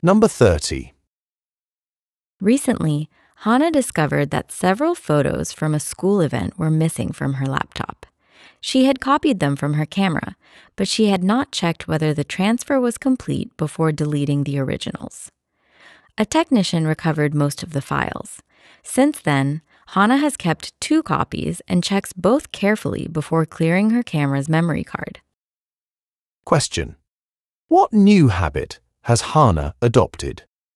Number 30. Recently, Hannah discovered that several photos from a school event were missing from her laptop. She had copied them from her camera, but she had not checked whether the transfer was complete before deleting the originals. A technician recovered most of the files. Since then, Hannah has kept 2 copies and checks both carefully before clearing her camera's memory card. Question. What new habit has Hannah adopted?